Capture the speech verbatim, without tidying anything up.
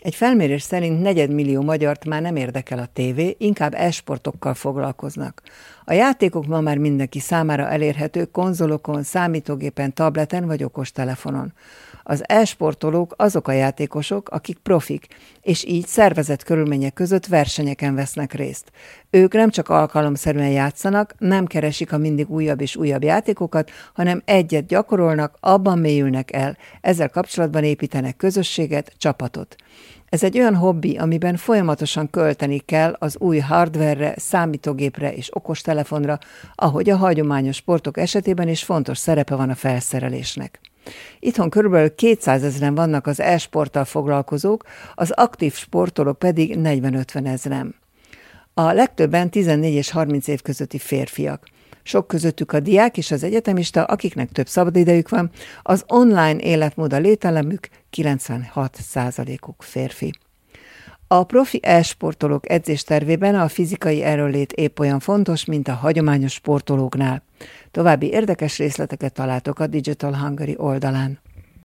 Egy felmérés szerint negyedmillió magyart már nem érdekel a tévé, inkább e-sportokkal foglalkoznak. A játékok ma már mindenki számára elérhető konzolokon, számítógépen, tableten vagy okostelefonon. Az e-sportolók azok a játékosok, akik profik, és így szervezett körülmények között versenyeken vesznek részt. Ők nem csak alkalomszerűen játszanak, nem keresik a mindig újabb és újabb játékokat, hanem egyet gyakorolnak, abban mélyülnek el, ezzel kapcsolatban építenek közösséget, csapatot. Ez egy olyan hobbi, amiben folyamatosan költeni kell az új hardverre, számítógépre és okostelefonra, ahogy a hagyományos sportok esetében is fontos szerepe van a felszerelésnek. Itthon körülbelül kétszázezren vannak az e-sporttal foglalkozók, az aktív sportolók pedig negyven-ötven ezren. A legtöbben tizennégy és harminc év közötti férfiak. Sok közöttük a diák és az egyetemista, akiknek több szabadidejük van, az online életmód a lételemük, kilencvenhat százalékuk férfi. A profi e-sportolók edzéstervében a fizikai erőnlét épp olyan fontos, mint a hagyományos sportolóknál. További érdekes részleteket találtok a Digital Hungary oldalán.